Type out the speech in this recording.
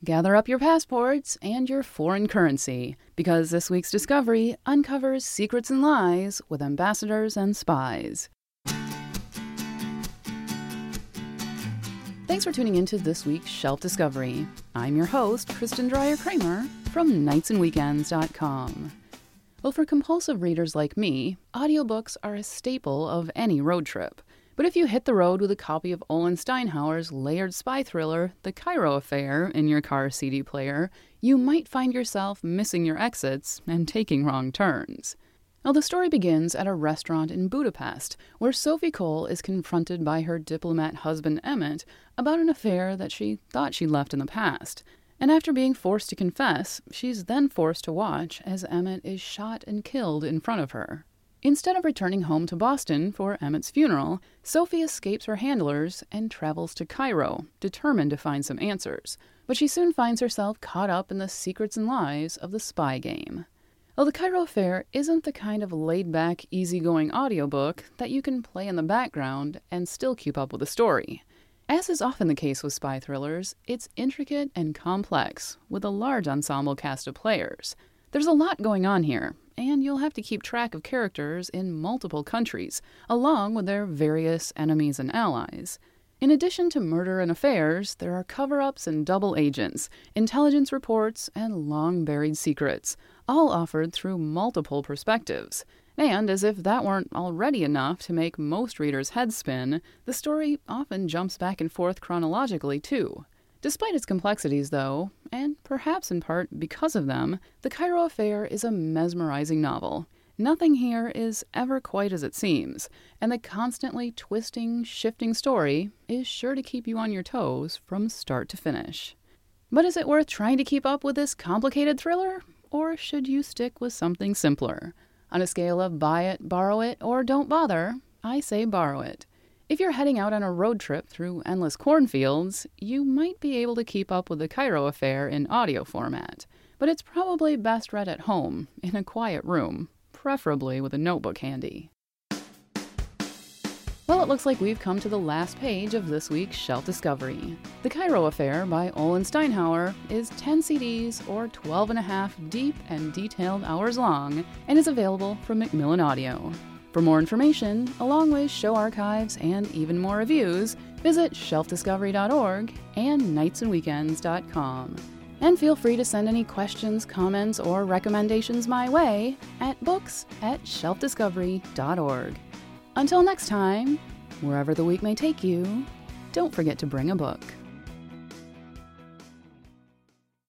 Gather up your passports and your foreign currency, because this week's discovery uncovers secrets and lies with ambassadors and spies. Thanks for tuning into this week's Shelf Discovery. I'm your host, Kristen Dreyer-Kramer from nightsandweekends.com. Well, for compulsive readers like me, audiobooks are a staple of any road trip. But if you hit the road with a copy of Olin Steinhauer's layered spy thriller, The Cairo Affair, in your car CD player, you might find yourself missing your exits and taking wrong turns. Now, the story begins at a restaurant in Budapest, where Sophie Cole is confronted by her diplomat husband Emmett about an affair that she thought she'd left in the past. And after being forced to confess, she's then forced to watch as Emmett is shot and killed in front of her. Instead of returning home to Boston for Emmett's funeral, Sophie escapes her handlers and travels to Cairo, determined to find some answers. But she soon finds herself caught up in the secrets and lies of the spy game. Well, The Cairo Affair isn't the kind of laid-back, easygoing audiobook that you can play in the background and still keep up with the story. As is often the case with spy thrillers, it's intricate and complex, with a large ensemble cast of players. There's a lot going on here, and you'll have to keep track of characters in multiple countries, along with their various enemies and allies. In addition to murder and affairs, there are cover-ups and double agents, intelligence reports, and long-buried secrets, all offered through multiple perspectives. And as if that weren't already enough to make most readers' heads spin, the story often jumps back and forth chronologically, too. Despite its complexities, though, and perhaps in part because of them, The Cairo Affair is a mesmerizing novel. Nothing here is ever quite as it seems, and the constantly twisting, shifting story is sure to keep you on your toes from start to finish. But is it worth trying to keep up with this complicated thriller? Or should you stick with something simpler? On a scale of buy it, borrow it, or don't bother, I say borrow it. If you're heading out on a road trip through endless cornfields, you might be able to keep up with The Cairo Affair in audio format, but it's probably best read at home, in a quiet room, preferably with a notebook handy. Well, it looks like we've come to the last page of this week's Shelf Discovery. The Cairo Affair by Olin Steinhauer is 10 CDs or 12.5 deep and detailed hours long and is available from Macmillan Audio. For more information, along with show archives and even more reviews, visit shelfdiscovery.org and nightsandweekends.com. And feel free to send any questions, comments, or recommendations my way at books@shelfdiscovery.org. Until next time, wherever the week may take you, don't forget to bring a book.